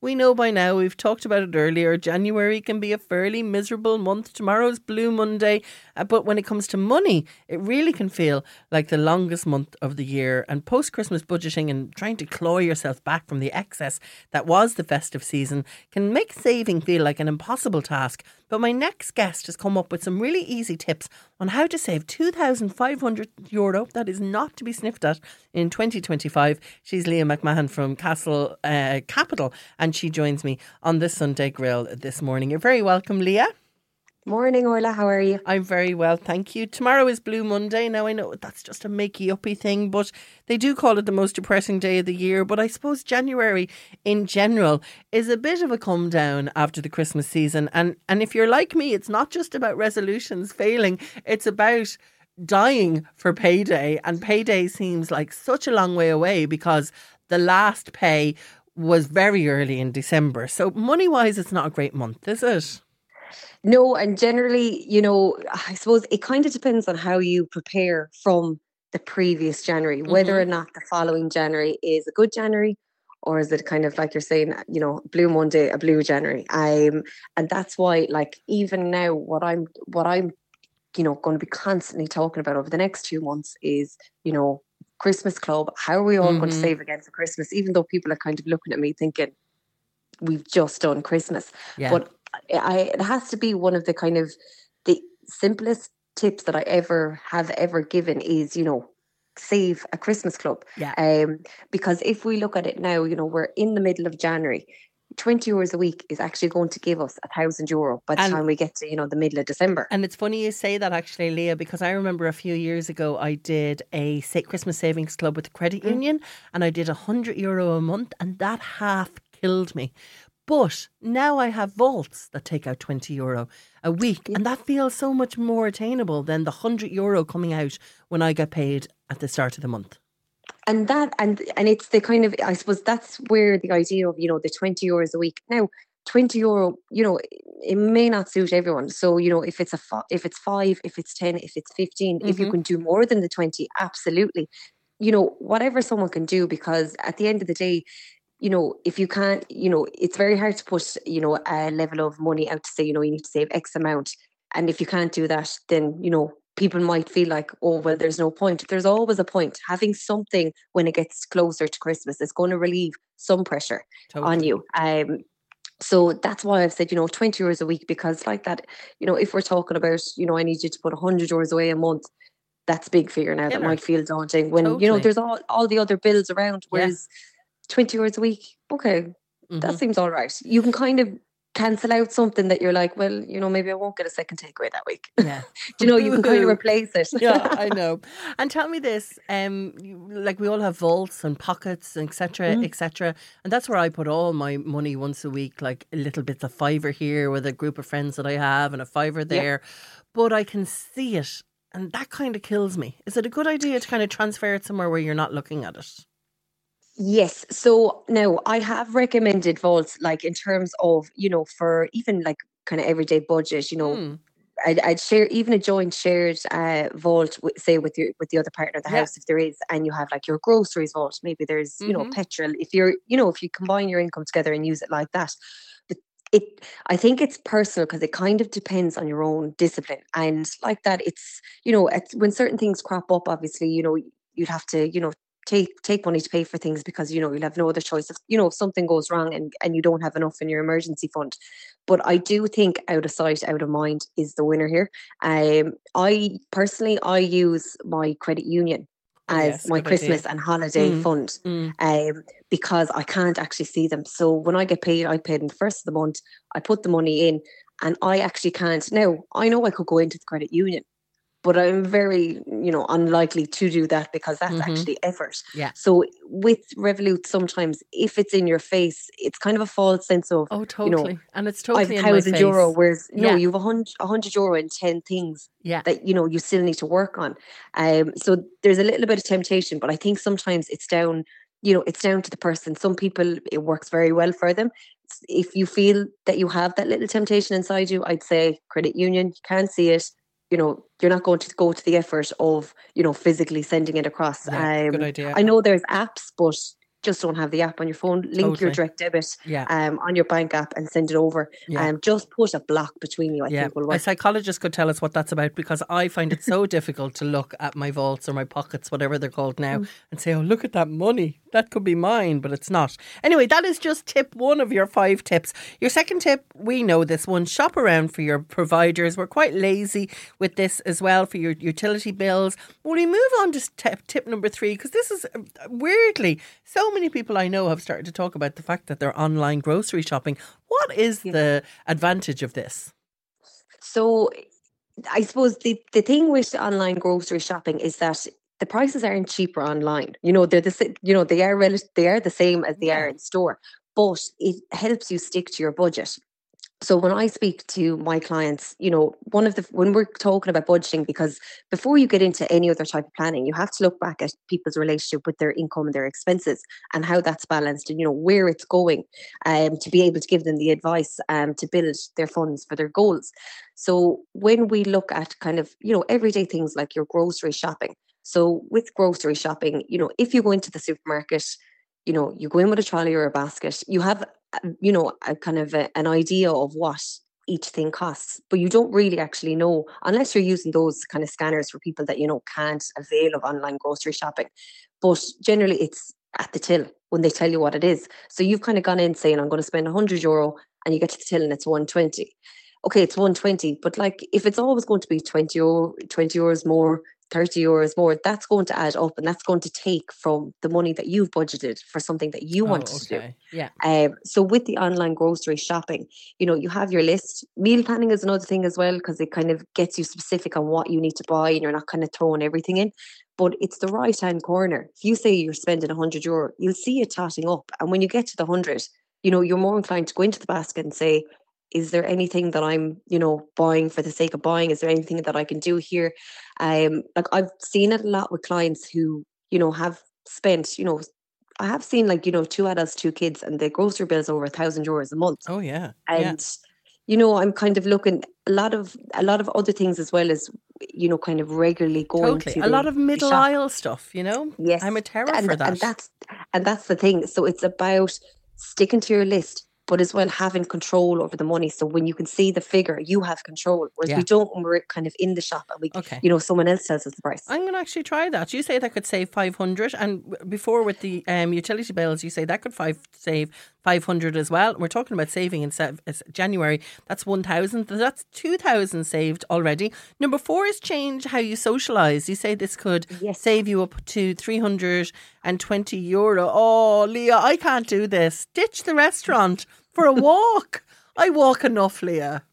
We know by now, we've talked about it earlier, January can be a fairly miserable month. Tomorrow's Blue Monday. Uh, but when it comes to money, it really can feel like the longest month of the year. And post-Christmas budgeting and trying to claw yourself back from the excess that was the festive season can make saving feel like an impossible task. But my next guest has come up with some really easy tips on how to save two thousand five hundred euro. That is not to be sniffed at in twenty twenty-five. She's Leah McMahon from Castle uh, Capital, and she joins me on the Sunday Grill this morning. You're very welcome, Leah. Morning, Orla. How are you? I'm very well, thank you. Tomorrow is Blue Monday. Now, I know that's just a makey-uppy thing, but they do call it the most depressing day of the year. But I suppose January in general is a bit of a come down after the Christmas season. And, and if you're like me, it's not just about resolutions failing. It's about dying for payday. And payday seems like such a long way away because the last pay was very early in December. So money-wise, it's not a great month, is it? No, and generally, you know, I suppose it kind of depends on how you prepare from the previous January, whether mm-hmm. or not the following January is a good January, or is it kind of like you're saying, you know, Blue Monday, a blue January. Um, and that's why, like, even now, what I'm, what I'm, you know, going to be constantly talking about over the next two months is, you know, Christmas Club. How are we all mm-hmm. going to save again for Christmas? Even though people are kind of looking at me thinking, we've just done Christmas. Yeah. But I, it has to be one of the kind of the simplest tips that I ever have ever given is, you know, save a Christmas club. Yeah. Um, because if we look at it now, you know, we're in the middle of January. twenty euros a week is actually going to give us a thousand euro by the and, time we get to, you know, the middle of December. And it's funny you say that actually, Leah, because I remember a few years ago I did a Christmas savings club with the credit mm. union, and I did a hundred euro a month, and that half killed me. But now I have vaults that take out twenty euro a week, and that feels so much more attainable than the one hundred euro coming out when I get paid at the start of the month. And that, and and it's the kind of, I suppose that's where the idea of, you know, the twenty euros a week. Now, twenty euro, you know, it may not suit everyone. So, you know, if it's a if it's five, if it's ten, if it's fifteen, mm-hmm. if you can do more than the twenty, absolutely. You know, whatever someone can do, because at the end of the day, you know, if you can't, you know, it's very hard to put, you know, a level of money out to say, you know, you need to save X amount. And if you can't do that, then, you know, people might feel like, oh, well, there's no point. There's always a point. Having something when it gets closer to Christmas is going to relieve some pressure totally. on you. Um, so that's why I've said, you know, twenty euros a week, because like that, you know, if we're talking about, you know, I need you to put one hundred euros away a month, that's a big figure now. Killer. That might feel daunting when, totally. you know, there's all, all the other bills around, whereas yeah. twenty euros a week, okay, mm-hmm. that seems all right. You can kind of cancel out something that you're like, well, you know, maybe I won't get a second takeaway that week. Yeah. Do you know, you can kind of replace it. Yeah, I know. And tell me this, um, you, like we all have vaults and pockets, et cetera, mm. et cetera. And that's where I put all my money once a week, like a little bit of fiver here with a group of friends that I have and a fiver there. Yeah. But I can see it, and that kind of kills me. Is it a good idea to kind of transfer it somewhere where you're not looking at it? Yes. So now I have recommended vaults, like in terms of, you know, for even like kind of everyday budget, you know, mm. I'd, I'd share even a joint shared uh, vault, with, say with your with the other partner of the yeah. house, if there is, and you have like your groceries vault. Maybe there's, mm-hmm. you know, petrol. If you're, you know, if you combine your income together and use it like that. But it, I think it's personal because it kind of depends on your own discipline. And like that, it's, you know, it's, when certain things crop up, obviously, you know, you'd have to, you know, take take money to pay for things, because, you know, you'll have no other choice. If, you know, if something goes wrong and, and you don't have enough in your emergency fund. But I do think out of sight, out of mind is the winner here. Um, I personally, I use my credit union as yes, my Christmas idea. and holiday mm, fund mm. Um, because I can't actually see them. So when I get paid, I paid in the first of the month, I put the money in, and I actually can't. Now, I know I could go into the credit union, but I'm very, you know, unlikely to do that because that's mm-hmm. actually effort. Yeah. So with Revolut, sometimes if it's in your face, it's kind of a false sense of, oh, totally. You know, and it's totally I have a thousand euro, whereas yeah. no, you have a hundred, a hundred euro and ten things yeah. that, you know, you still need to work on. Um, so there's a little bit of temptation, but I think sometimes it's down, you know, it's down to the person. Some people, it works very well for them. If you feel that you have that little temptation inside you, I'd say credit union, you can't see it. You know, you're not going to go to the effort of, you know, physically sending it across. Yeah, um, good idea. I know there's apps, but just don't have the app on your phone, link Totally. your direct debit Yeah. um, on your bank app and send it over. Yeah. Um, just put a block between you, I Yeah, think will a work. psychologist could tell us what that's about, because I find it so difficult to look at my vaults or my pockets, whatever they're called now, Mm. and say, oh, look at that money. That could be mine, but it's not. Anyway, that is just tip one of your five tips. Your second tip, we know this one, shop around for your providers. We're quite lazy with this as well for your utility bills. Will we move on to tip, tip number three? Because this is, uh, weirdly, so many people I know have started to talk about the fact that they're online grocery shopping. What is Yeah. the advantage of this? So I suppose the, the thing with online grocery shopping is that the prices aren't cheaper online. You know, they're the sa- you know they are rel- they are the same as they Yeah. are in store, but it helps you stick to your budget. So when I speak to my clients, you know, one of the when we're talking about budgeting, because before you get into any other type of planning, you have to look back at people's relationship with their income and their expenses and how that's balanced, and you know where it's going, um, to be able to give them the advice um to build their funds for their goals. So when we look at kind of you know everyday things like your grocery shopping. So with grocery shopping, you know, if you go into the supermarket, you know, you go in with a trolley or a basket, you have, uh, you know, a kind of a, an idea of what each thing costs, but you don't really actually know unless you're using those kind of scanners for people that, you know, can't avail of online grocery shopping. But generally it's at the till when they tell you what it is. So you've kind of gone in saying, I'm going to spend one hundred euro, and you get to the till and it's one twenty. Okay, it's one twenty, but like if it's always going to be twenty euro, twenty euros more, thirty euros more, that's going to add up, and that's going to take from the money that you've budgeted for something that you want Oh, to do. okay. Yeah. Um, so with the online grocery shopping, you know, you have your list. Meal planning is another thing as well, because it kind of gets you specific on what you need to buy and you're not kind of throwing everything in. But it's the right hand corner. If you say you're spending one hundred euro, you'll see it totting up. And when you get to the one hundred, you know, you're more inclined to go into the basket and say, is there anything that I'm, you know, buying for the sake of buying? Is there anything that I can do here? Um, like I've seen it a lot with clients who, you know, have spent, you know, I have seen like, you know, two adults, two kids, and the grocery bill's over a thousand euros a month. Oh, yeah. And, yeah. you know, I'm kind of looking a lot of, a lot of other things as well as, you know, kind of regularly going Totally. to A the, lot of the middle shop. aisle stuff, you know? Yes. I'm a terror and, for that. And that's, and that's the thing. So it's about sticking to your list, but as well having control over the money. So when you can see the figure, you have control. Whereas Yeah. we don't when we're kind of in the shop and we, Okay. you know, someone else tells us the price. I'm going to actually try that. You say that could save five hundred, and w- before with the um, utility bills, you say that could five, save five hundred as well. We're talking about saving in se- uh, January. That's one thousand. That's two thousand saved already. Number four is change how you socialise. You say this could Yes. save you up to three hundred twenty euro. Oh, Leah, I can't do this. Ditch the restaurant for a walk. I walk enough, Leah.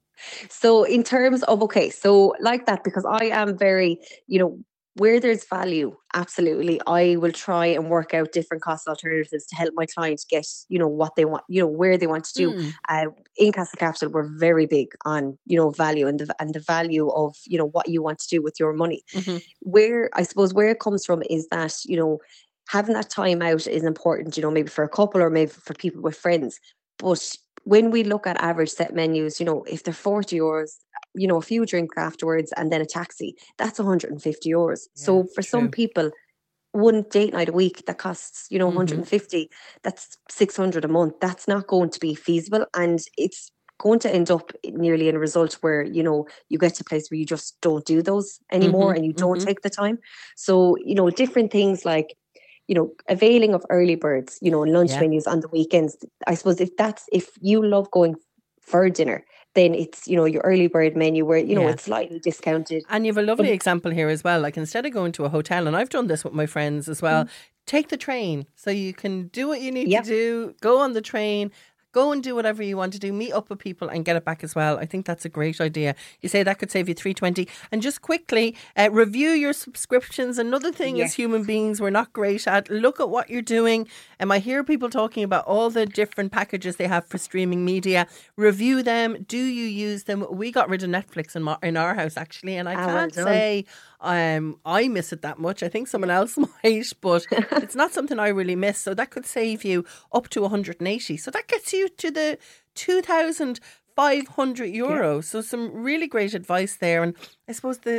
So in terms of, okay, so like that, because I am very, you know, where there's value, absolutely, I will try and work out different cost alternatives to help my clients get, you know, what they want, you know, where they want to do. Mm. Uh, in Castle Capital, we're very big on, you know, value and the, and the value of, you know, what you want to do with your money. Mm-hmm. Where, I suppose, where it comes from is that, you know, having that time out is important, you know, maybe for a couple or maybe for people with friends. But when we look at average set menus, you know, if they're forty euros, you know, a few drinks afterwards and then a taxi, that's one hundred fifty euros. Yeah, so for true. some people, one date night a week that costs, you know, Mhm. one hundred fifty, that's six hundred a month. That's not going to be feasible. And it's going to end up nearly in a result where, you know, you get to a place where you just don't do those anymore Mhm, and you don't mhm. take the time. So, you know, different things like, you know, availing of early birds, you know, lunch Yeah. menus on the weekends. I suppose if that's, if you love going for dinner, then it's, you know, your early bird menu where, you know, Yeah. it's slightly discounted. And you have a lovely But- example here as well. Like instead of going to a hotel, and I've done this with my friends as well, take the train so you can do what you need Yep. to do, go on the train, go and do whatever you want to do, meet up with people and get it back as well. I think that's a great idea. You say that could save you three twenty. And just quickly, uh, review your subscriptions. Another thing Yes. as human beings we're not great at. Look at what you're doing. Um, I hear people talking about all the different packages they have for streaming media. Review them. Do you use them? We got rid of Netflix in, my, in our house actually, and I Ah, well can't done. say um, I miss it that much. I think someone else might, but it's not something I really miss. So that could save you up to one hundred eighty. So that gets you to the two thousand five hundred euro. So some really great advice there. And I suppose the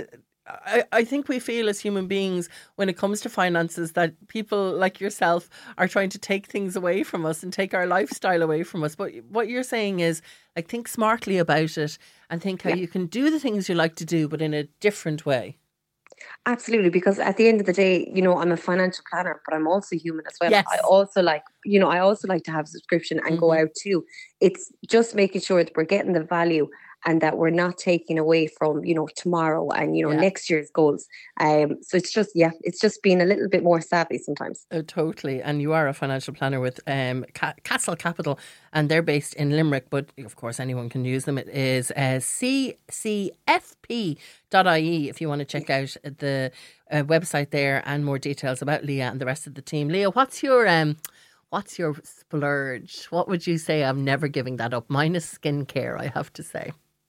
I, I think we feel as human beings when it comes to finances that people like yourself are trying to take things away from us and take our lifestyle away from us. But what you're saying is, like, think smartly about it and think how Yeah. you can do the things you like to do, but in a different way. Absolutely, because at the end of the day, you know, I'm a financial planner, but I'm also human as well. Yes. I also like, you know, I also like to have a subscription and go Mhm. out too. It's just making sure that we're getting the value and that we're not taking away from, you know, tomorrow and, you know, Yeah. next year's goals. Um, so it's just, yeah, it's just being a little bit more savvy sometimes. Oh, totally. And you are a financial planner with um, Ca- Castle Capital, and they're based in Limerick, but of course anyone can use them. It is uh, c c f p dot i e if you want to check out the uh, website there and more details about Leah and the rest of the team. Leah, what's your um, what's your splurge? What would you say? I'm never giving that up. Mine is skincare, I have to say.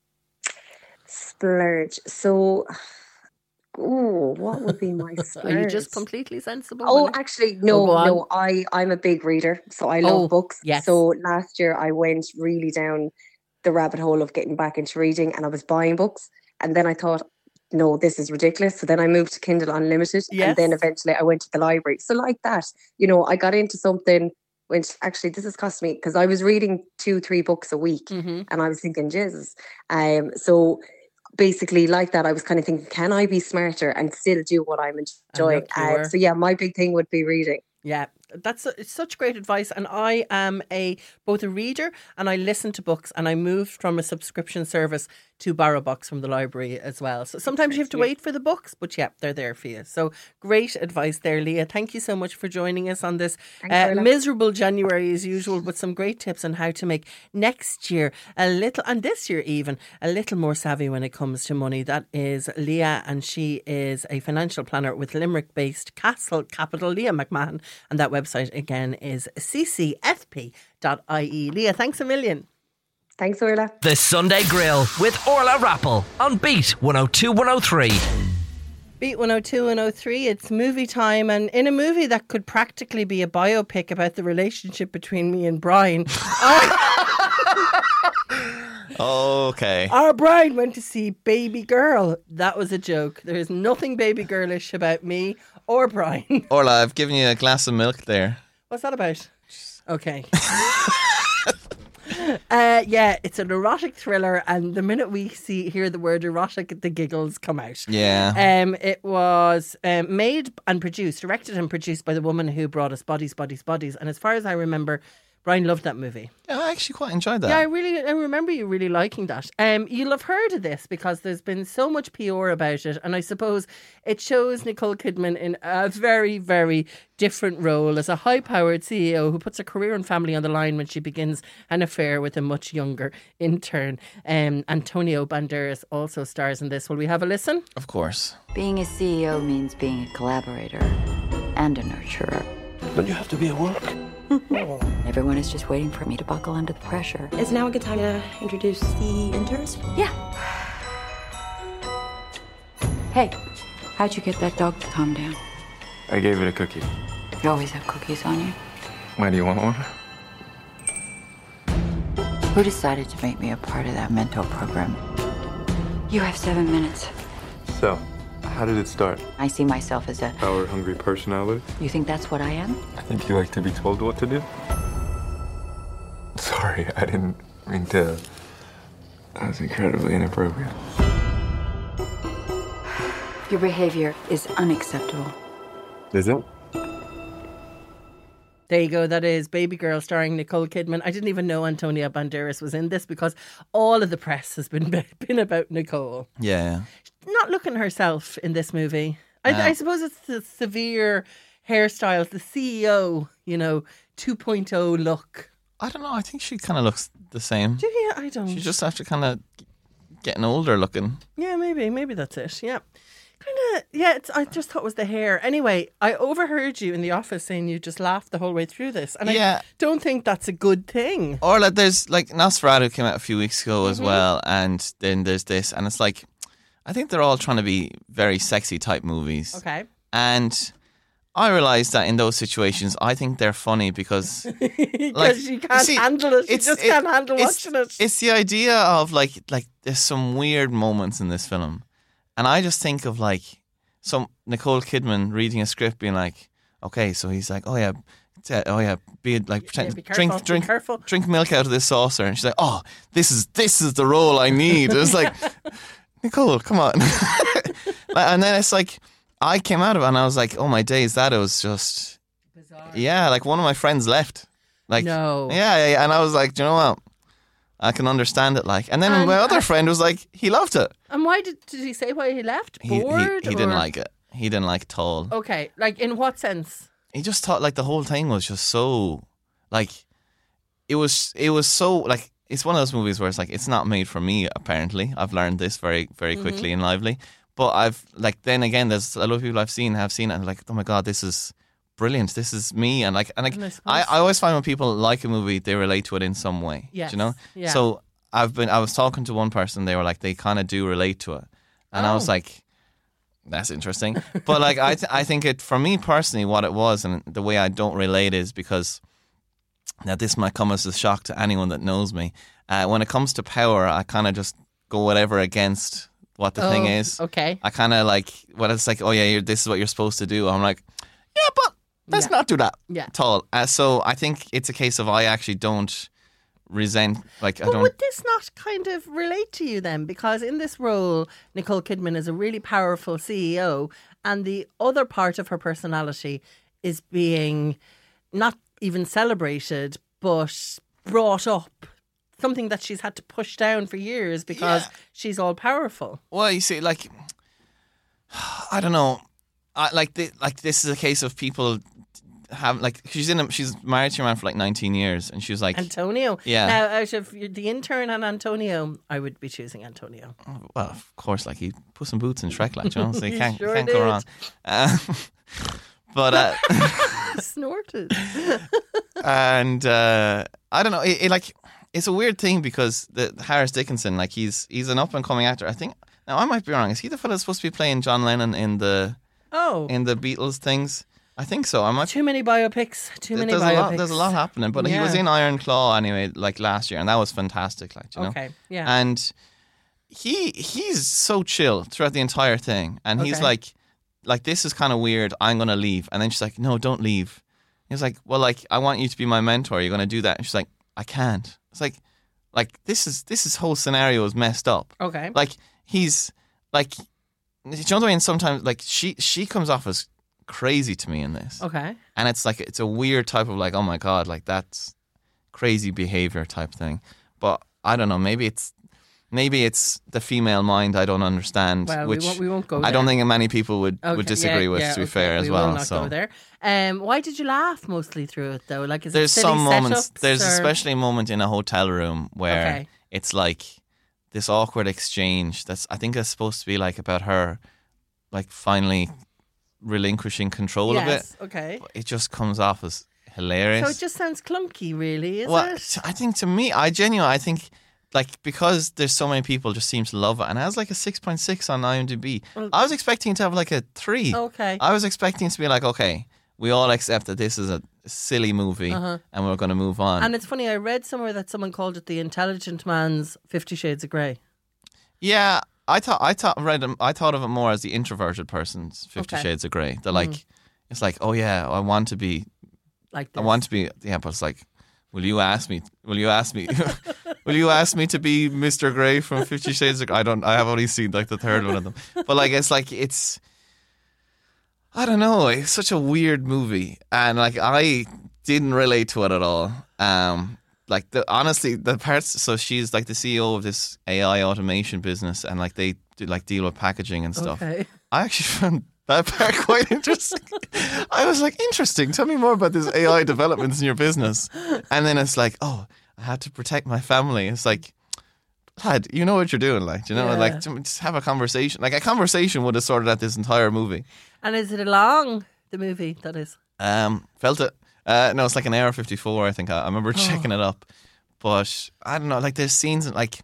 Splurge. So, ooh, what would be my splurge? Are you just completely sensible? Oh, when it- actually, Oh, no, go on. no. I I'm a big reader, so I love Oh, books. yes. So last year I went really down the rabbit hole of getting back into reading, and I was buying books, and then I thought, no, this is ridiculous. So then I moved to Kindle Unlimited, and then Yes. eventually I went to the library. So like that, you know, I got into something. Which actually, this has cost me because I was reading two, three books a week, Mhm. and I was thinking, Jesus. Um, so basically, like that, I was kind of thinking, can I be smarter and still do what I'm enjoying? look, you Um, were. so yeah, my big thing would be reading. Yeah, that's it's such great advice. And I am a both a reader and I listen to books, and I moved from a subscription service to borrow books from the library as well. So sometimes you have to wait for the books, but yeah, they're there for you. So great advice there, Leah. Thank you so much for joining us on this Thanks, uh, Orla. miserable January as usual, with some great tips on how to make next year a little, and this year even, a little more savvy when it comes to money. That is Leah, and she is a financial planner with Limerick-based Castle Capital, Leah McMahon, and that website again is c c f p dot i e. Leah, thanks a million. Thanks, Orla. The Sunday Grill with Orla Rappel on Beat one oh two one oh three. Beat one oh two, one oh three, it's movie time, and in a movie that could practically be a biopic about the relationship between me and Brian, Okay. our Brian went to see Baby Girl. That was a joke. There is nothing baby girlish about me or Brian. Orla, I've given you a glass of milk there. What's that about? Okay. Uh, yeah, it's an erotic thriller, and the minute we see hear the word erotic, the giggles come out. Yeah. Um, it was um, made and produced, directed and produced by the woman who brought us Bodies, Bodies, Bodies. And as far as I remember, Brian loved that movie. Yeah, I actually quite enjoyed that. Yeah, I really, I remember you really liking that. Um, you'll have heard of this because there's been so much P R about it, and I suppose it shows Nicole Kidman in a very, very different role as a high-powered C E O who puts her career and family on the line when she begins an affair with a much younger intern. Um, Antonio Banderas also stars in this. Will we have a listen? Of course. Being a C E O means being a collaborator and a nurturer. Don't you have to be at work? Everyone is just waiting for me to buckle under the pressure. Is now a good time to introduce the interns? Yeah. Hey, how'd you get that dog to calm down? I gave it a cookie. You always have cookies on you. Why do you want one? Who decided to make me a part of that mentor program? You have seven minutes. So, how did it start? I see myself as a... Power-hungry personality? You think that's what I am? I think you like to be told what to do. Sorry, I didn't mean to... That was incredibly inappropriate. Your behavior is unacceptable. Is it? There you go. That is Baby Girl starring Nicole Kidman. I didn't even know Antonio Banderas was in this because all of the press has been been about Nicole. Yeah. Not looking herself in this movie. I, No. I suppose it's the severe hairstyles, the C E O, you know, two point oh look. I don't know. I think she kind of looks the same. Do you? I don't. She's just after kind of getting older looking. Yeah, maybe. Maybe that's it. Yeah. Kind of, yeah, it's, I just thought it was the hair. Anyway, I overheard you in the office saying you just laughed the whole way through this. And Yeah. I don't think that's a good thing. Or like there's like Nosferatu came out a few weeks ago Mm-hmm. as well, and then there's this, and it's like I think they're all trying to be very sexy type movies. Okay. And I realised that in those situations, I think they're funny because Because like, you can't see, handle it. You it's- just it- can't handle it's- watching it. It's the idea of like like there's some weird moments in this film, And I just think of like some Nicole Kidman reading a script, being like, okay, so he's like, oh yeah, t- oh yeah, be like pretend, Yeah, be careful, drink, be drink, careful. drink milk out of this saucer, and she's like, oh, this is this is the role I need. It's like, Nicole, come on. And then it's like, I came out of it and I was like, oh my days, that was just bizarre. Yeah, like one of my friends left. Like, no. Yeah, yeah, yeah. And I was like, do you know what? I can understand it. Like, and then And my other I- friend was like, he loved it. And why did did he say why he left? He, he, Bored? he didn't or- like it. He didn't like it at all. Okay, like in what sense? He just thought like the whole thing was just so, like, it was, it was so, like, it's one of those movies where it's like, it's not made for me, apparently. I've learned this very, very quickly Mhm. and lively. But I've, like, then again, there's a lot of people I've seen have seen it and like, oh my God, this is brilliant. This is me. And like, and like, And I I, suppose- I always find when people like a movie, they relate to it in some way. Yes, Do you know? yeah. So I've been, I was talking to one person, they were like, they kind of do relate to it. And I was Oh. like, that's interesting. But like, I, th- I think it, for me personally, what it was and the way I don't relate is because, now this might come as a shock to anyone that knows me. Uh, when it comes to power, I kind of just go whatever against what the thing Oh, is. okay. I kind of like, when it's like, oh yeah, you're, this is what you're supposed to do. I'm like, yeah, but let's Yeah. not do that Yeah. at all. Uh, so I think it's a case of I actually don't resent, like, I But don't. would this not kind of relate to you then? Because in this role, Nicole Kidman is a really powerful C E O, and the other part of her personality is being not even celebrated, but brought up. Something that she's had to push down for years because Yeah. she's all powerful. Well, you see, like, I don't know, I, like, the, like this is a case of people have like she's in a, she's married to your man for like nineteen years, and she was like, Antonio. Yeah. Now, out of the intern and Antonio, I would be choosing Antonio. well, of course, like he put some boots in Shrek, like, you know, so you He can't, sure can't did. go wrong. Uh, but uh, Snorted. and uh, I don't know, it, it like it's a weird thing because the Harris Dickinson, like he's he's an up and coming actor. I think now I might be wrong. Is he the fella that's supposed to be playing John Lennon in the Oh, in the Beatles things? I think so. I might. too many biopics. Too many there's biopics. a lot. There's a lot happening, but he was Yeah. in Iron Claw anyway, like last year, and that was fantastic. Like, you know, Okay, yeah. And he he's so chill throughout the entire thing, and he's Okay. like, like this is kind of weird. I'm gonna leave, and then she's like, no, don't leave. He's like, well, like I want you to be my mentor. You're gonna do that, and she's like, I can't. It's like, like this is this is whole scenario is messed up. Okay. Like he's like, do you know what I mean? Sometimes like she she comes off as crazy to me in this. Okay. And it's like, it's a weird type of like, oh my God, like that's crazy behavior type thing. But I don't know, maybe it's, maybe it's the female mind I don't understand, Well, which we won't, we won't go I don't there. think many people would, Okay, would disagree yeah, with, yeah, to be okay, fair, as we well. will not so go there. Um, why did you laugh mostly through it though? Like, is there's it silly some moments, setups, there's or- especially a moment in a hotel room where Okay. it's like this awkward exchange that's, I think it's supposed to be like about her, like finally relinquishing control of it. Yes, okay. It just comes off as hilarious. So it just sounds clunky, really, is well, it? t- I think to me, I genuinely, I think, like, because there's so many people just seem to love it, and it has like a six point six on IMDb. Well- I was expecting to have like a three. Okay. I was expecting to be like, okay, we all accept that this is a silly movie, Uh-huh. and we're going to move on. And it's funny, I read somewhere that someone called it the intelligent man's Fifty Shades of Grey. yeah, I thought, I thought, read, I thought of it more as the introverted person's Fifty Okay. Shades of Grey. They're like, Mm. it's like, oh yeah, I want to be, Like I this. want to be, yeah, but it's like, will you ask me? Will you ask me? Will you ask me to be Mister Grey from Fifty Shades of Grey? I don't. I have only seen like the third one of them, but like it's like it's. I don't know. It's such a weird movie, and like I didn't relate to it at all. Um, like the honestly, the parts. So she's like the C E O of this A I automation business, and like they do like deal with packaging and stuff. Okay. I actually found that part quite interesting. I was like, interesting. Tell me more about this A I developments in your business. And then it's like, oh, I had to protect my family. It's like, lad, you know what you're doing. Like, you know, Yeah. like just have a conversation. Like a conversation would have sorted out this entire movie. And is it long, the movie, that is? Um, felt it. Uh, no, it's like an hour fifty-four. I think I, I remember Oh. checking it up. But I don't know. Like there's scenes like.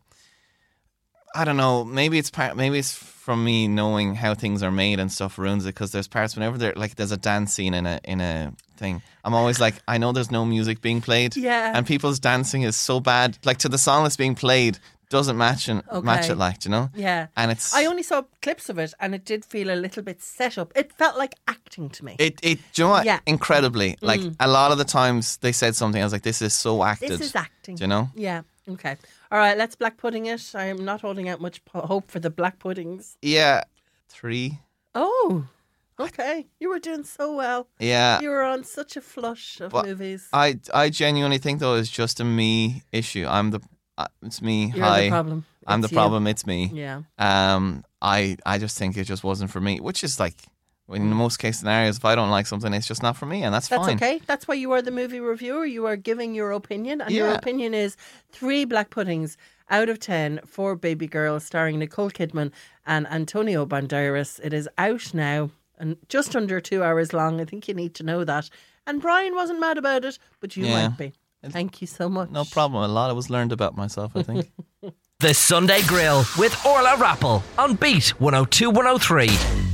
I don't know. Maybe it's part. Maybe it's from me knowing how things are made and stuff ruins it. Because there's parts whenever there like there's a dance scene in a in a thing. I'm always like, I know there's no music being played. Yeah. And people's dancing is so bad. Like to the song that's being played, doesn't match and Okay. match it, like, do you know. Yeah. And it's I only saw clips of it, and it did feel a little bit set up. It felt like acting to me. It, it, do you know what? Yeah. Incredibly. Like, Mm. a lot of the times they said something, I was like, this is so acted. This is acting. Do you know? Yeah. Okay. All right. Let's black pudding it. I am not holding out much po- hope for the black puddings. Yeah. Three. Oh. Okay. You were doing so well. Yeah. You were on such a flush of But movies. I, I genuinely think, though, it's just a me issue. I'm the, uh, it's me. You're Hi. the problem. I'm It's the you. problem. It's me. Yeah. Um, I, I just think it just wasn't for me, which is like, in most case scenarios, if I don't like something, it's just not for me, and that's, That's fine. okay. That's why you are the movie reviewer. You are giving your opinion, and your Yeah. opinion is three black puddings out of ten for Baby Girl, starring Nicole Kidman and Antonio Banderas. It is out now and just under two hours long. I think you need to know that. And Brian wasn't mad about it, but you Yeah. might be. Thank you so much. No problem. A lot was learned about myself, I think. The Sunday Grill with Orla Rappel on Beat one oh two one oh three.